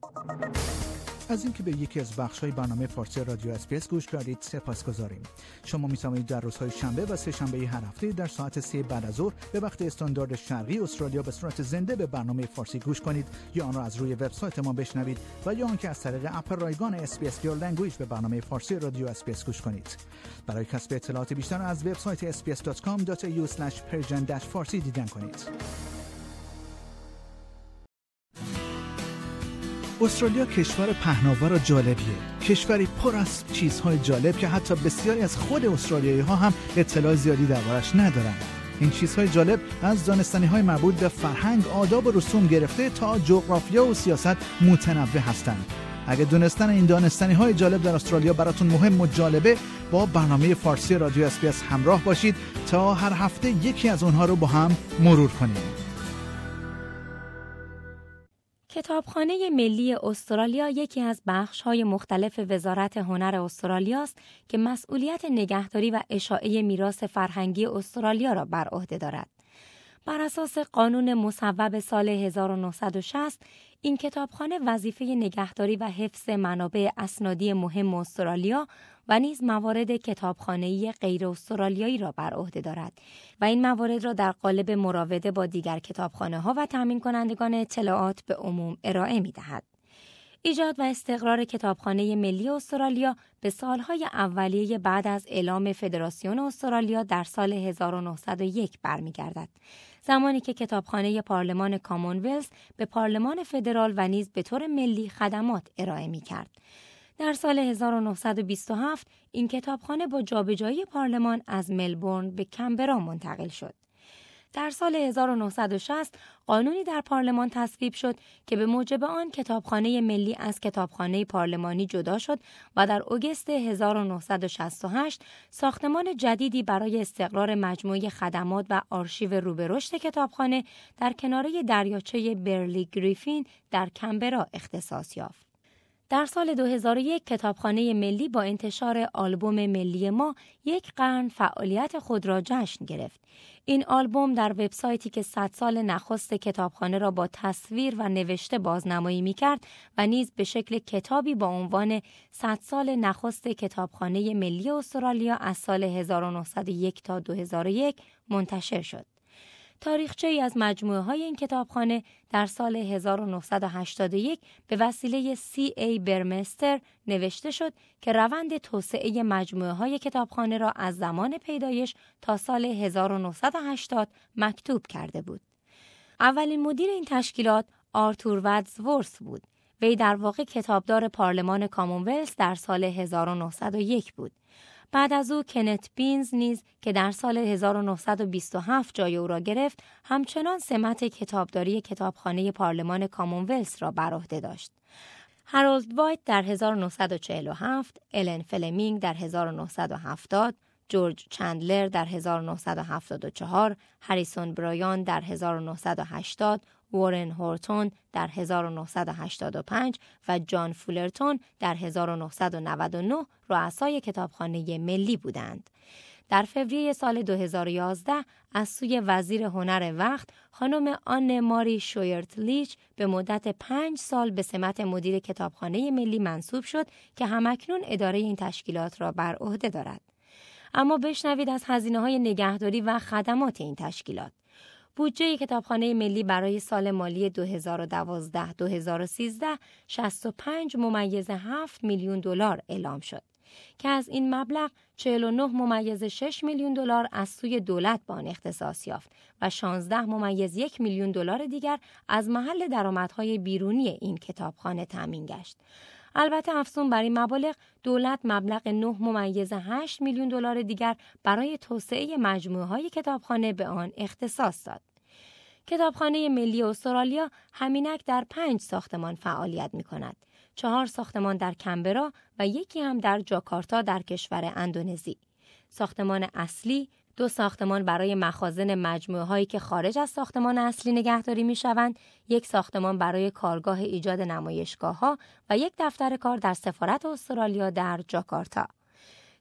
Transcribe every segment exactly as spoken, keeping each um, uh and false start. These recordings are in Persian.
از اینکه به یکی از بخش‌های برنامه فارسی رادیو اس‌بی‌اس گوش کردید سپاسگزاریم. شما می‌توانید در روزهای شنبه و سه شنبه هر هفته در ساعت سه بعد از ظهر به وقت استاندارد شرقی استرالیا به صورت زنده به برنامه فارسی گوش کنید یا آن را از روی وبسایت ما بشنوید و یا آنکه از طریق اپ رایگان اس‌بی‌اس Your Language به برنامه فارسی رادیو اس‌بی‌اس گوش کنید. برای کسب اطلاعات بیشتر از وبسایت اس بی اس دات کام دات ای یو اسلش پرژن فارسی دیدن کنید. استرالیا کشور پهناور و جالبیه. کشوری پر از چیزهای جالب که حتی بسیاری از خود استرالیایی ها هم اطلاع زیادی دربارش ندارن. این چیزهای جالب از دانستنی‌های مربوط به فرهنگ، آداب و رسوم گرفته تا جغرافیا و سیاست متنوع هستند. اگه دونستن این دانستنی‌های جالب در استرالیا براتون مهم و جالبه، با برنامه فارسی رادیو اس‌بی‌اس همراه باشید تا هر هفته یکی از اونها رو با هم مرور کنیم. کتابخانه ملی استرالیا یکی از بخش‌های مختلف وزارت هنر استرالیا است که مسئولیت نگهداری و اشاعه میراث فرهنگی استرالیا را بر عهده دارد. بر اساس قانون مصوب سال هزار و نهصد و شصت، این کتابخانه وظیفه نگهداری و حفظ منابع اسنادی مهم استرالیا و نیز موارد کتابخانه‌ای غیر استرالیایی را بر عهده دارد و این موارد را در قالب مراوده با دیگر کتابخانه‌ها و تامین کنندگان اطلاعات به عموم ارائه می‌دهد. ایجاد و استقرار کتابخانه ملی استرالیا به سالهای اولیه بعد از اعلام فدراسیون استرالیا در سال هزار و نهصد و یک برمیگردد، زمانی که کتابخانه پارلمان کامنولث به پارلمان فدرال و نیز به طور ملی خدمات ارائه می‌کرد. در سال هزار و نهصد و بیست و هفت این کتابخانه با جابجایی پارلمان از ملبورن به کمبرا منتقل شد. در سال هزار و نهصد و شصت قانونی در پارلمان تصویب شد که به موجب آن کتابخانه ملی از کتابخانه پارلمانی جدا شد و در اگست هزار و نهصد و شصت و هشت ساختمان جدیدی برای استقرار مجموعه خدمات و آرشیو رو به رشد کتابخانه در کناره دریاچه برلی گریفین در کمبرا اختصاص یافت. در سال دو هزار و یک کتابخانه ملی با انتشار آلبوم ملی ما یک قرن فعالیت خود را جشن گرفت. این آلبوم در وبسایتی که صد سال نخست کتابخانه را با تصویر و نوشته بازنمایی می‌کرد و نیز به شکل کتابی با عنوان صد سال نخست کتابخانه ملی استرالیا از سال هزار و نهصد و یک تا دو هزار و یک منتشر شد. تاریخچه‌ای از مجموعه‌های این کتابخانه در سال هزار و نهصد و هشتاد و یک به وسیله سی ای برمستر نوشته شد که روند توسعه مجموعه‌های کتابخانه را از زمان پیدایش تا سال هزار و نهصد و هشتاد مکتوب کرده بود. اولین مدیر این تشکیلات آرتور وادزورث بود. وی در واقع کتابدار پارلمان کامنولث در سال هزار و نهصد و یک بود. بعد از او کنت بینز نیز که در سال هزار و نهصد و بیست و هفت جای او را گرفت، همچنان سمت کتابداری کتابخانه پارلمان کامنولث را بر عهده داشت. هارولد وایت در هزار و نهصد و چهل و هفت، الن فلمینگ در هزار و نهصد و هفتاد، جورج چندلر در هزار و نهصد و هفتاد و چهار، هریسون برایان در هزار و نهصد و هشتاد، وارن هورتون در هزار و نهصد و هشتاد و پنج و جان فولرتون در هزار و نهصد و نود و نه رؤسای کتابخانه ملی بودند. در فوریه سال دو هزار و یازده از سوی وزیر هنر وقت خانم آن ماری شویرت لیچ به مدت پنج سال به سمت مدیر کتابخانه ملی منصوب شد که همکنون اداره این تشکیلات را بر عهده دارد. اما بشنوید از هزینه‌های نگهداری و خدمات این تشکیلات. بودجه کتابخانه ملی برای سال مالی دو هزار و دوازده دو هزار و سیزده شصت و پنج ممیز هفت میلیون دلار اعلام شد که از این مبلغ چهل و نه ممیز شش میلیون دلار از سوی دولت به آن اختصاص یافت و شانزده ممیز یک میلیون دلار دیگر از محل درآمدهای بیرونی این کتابخانه تامین گشت. البته افزون بر این مبالغ دولت مبلغ نه ممیز هشت میلیون دلار دیگر برای توسعه مجموعه‌های کتابخانه به آن اختصاص داد. کتابخانه ملی استرالیا همینک در پنج ساختمان فعالیت می‌کند. چهار ساختمان در کمبرا و یکی هم در جاکارتا در کشور اندونزی. ساختمان اصلی، دو ساختمان برای مخازن مجموعه‌هایی که خارج از ساختمان اصلی نگهداری می‌شوند، یک ساختمان برای کارگاه ایجاد نمایشگاه‌ها و یک دفتر کار در سفارت استرالیا در جاکارتا.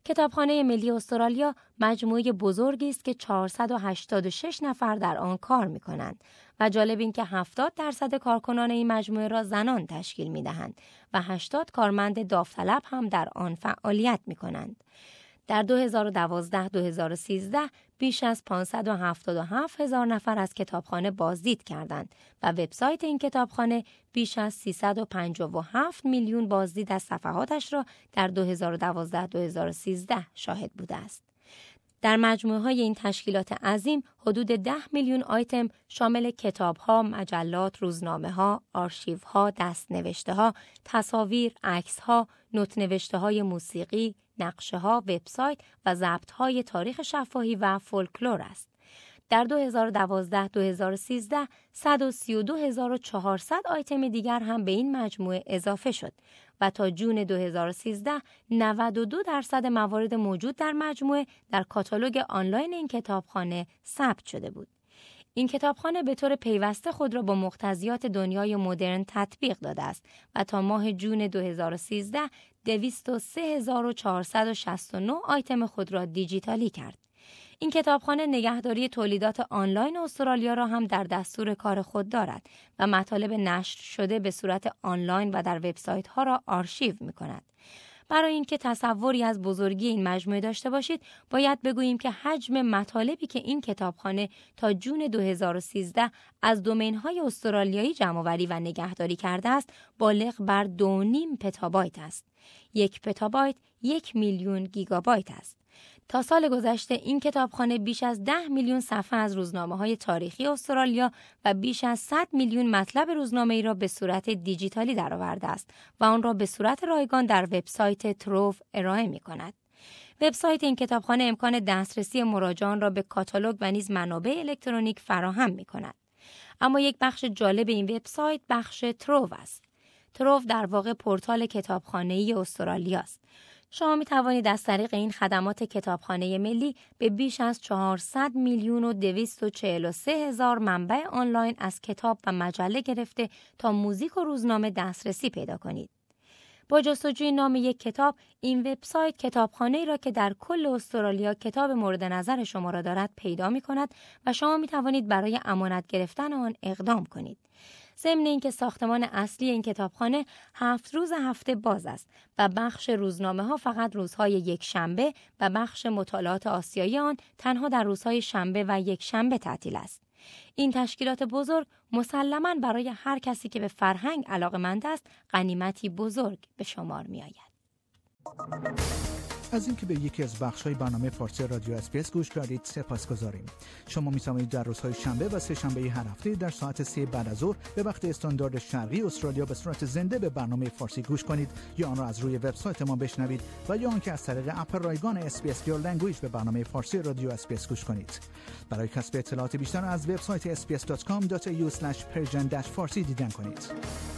کتابخانه ملی استرالیا مجموعه بزرگی است که چهارصد و هشتاد و شش نفر در آن کار می‌کنند و جالب این که هفتاد درصد کارکنان این مجموعه را زنان تشکیل می‌دهند و هشتاد کارمند داوطلب هم در آن فعالیت می‌کنند. در دو هزار و دوازده دو هزار و سیزده بیش از پانصد و هفتاد و هفت هزار نفر از کتابخانه بازدید کردند و وبسایت این کتابخانه بیش از سیصد و پنجاه و هفت میلیون بازدید از صفحاتش را در دو هزار و دوازده دو هزار و سیزده شاهد بوده است. در مجموعه های این تشکیلات عظیم حدود ده میلیون آیتم شامل کتاب‌ها، مجلات، روزنامه‌ها، آرشیوها، دست‌نوشته‌ها، تصاویر، عکس‌ها، نوت‌نوشته‌های موسیقی، نقشه‌ها، وبسایت و ضبط‌های تاریخ شفاهی و فولکلور است. در دو هزار و دوازده دو هزار و سیزده صد و سی و دو هزار و چهارصد آیتم دیگر هم به این مجموعه اضافه شد و تا جون دو هزار و سیزده نود و دو درصد موارد موجود در مجموعه در کاتالوگ آنلاین این کتابخانه ثبت شده بود. این کتابخانه به طور پیوسته خود را با مقتضیات دنیای مدرن تطبیق داده است و تا ماه جون دو هزار و سیزده دویست و سه هزار و چهارصد و شصت و نه آیتم خود را دیجیتالی کرد. این کتابخانه نگهداری تولیدات آنلاین استرالیا را هم در دستور کار خود دارد و مطالب نشر شده به صورت آنلاین و در وبسایت ها را آرشیو می کند. برای اینکه تصوری از بزرگی این مجموعه داشته باشید، باید بگوییم که حجم مطالبی که این کتابخانه تا جون دو هزار و سیزده از دومین‌های استرالیایی جمع‌آوری و نگهداری کرده است، بالغ بر دو و نیم پتابایت است. یک پتابایت یک میلیون گیگابایت است. تا سال گذشته این کتابخانه بیش از ده میلیون صفحه از روزنامه‌های تاریخی استرالیا و بیش از صد میلیون مطلب روزنامه‌ای را به صورت دیجیتالی درآورده است و آن را به صورت رایگان در وبسایت تروو ارائه می‌کند. وبسایت این کتابخانه امکان دسترسی مراجعان را به کاتالوگ و نیز منابع الکترونیک فراهم می‌کند. اما یک بخش جالب این وبسایت بخش تروو است. تروو در واقع پورتال کتابخانه‌ای استرالیا است. شما می توانید از طریق این خدمات کتابخانه ملی به بیش از چهارصد میلیون و دویست و چهل و سه هزار منبع آنلاین از کتاب و مجله گرفته تا موزیک و روزنامه دسترسی پیدا کنید. با جستجوی نام یک کتاب، این وبسایت کتابخانه‌ای را که در کل استرالیا کتاب مورد نظر شما را دارد پیدا می کند و شما می توانید برای امانت گرفتن آن اقدام کنید. ضمن اینکه ساختمان اصلی این کتابخانه هفت روز هفته باز است و بخش روزنامه ها فقط روزهای یک شنبه و بخش مطالعات آسیایی آن تنها در روزهای شنبه و یک شنبه تعطیل است. این تشکیلات بزرگ مسلماً برای هر کسی که به فرهنگ علاقه‌مند است غنیمتی بزرگ به شمار می آید. از اینکه به یکی از بخش‌های برنامه فارسی رادیو اس‌بی‌اس گوش کردید سپاسگزاریم. شما می‌توانید در روزهای شنبه و سه شنبه هر هفته در ساعت سه بعد از ظهر به وقت استاندارد شرقی استرالیا به صورت زنده به برنامه فارسی گوش کنید یا آن را از روی وبسایت ما بشنوید و یا آنکه از طریق اپ رایگان اس‌بی‌اس Your Language به برنامه فارسی رادیو اس‌بی‌اس گوش کنید. برای کسب اطلاعات بیشتر از وبسایت اس بی اس دات کام دات ای یو اسلش پرژن فارسی دیدن کنید.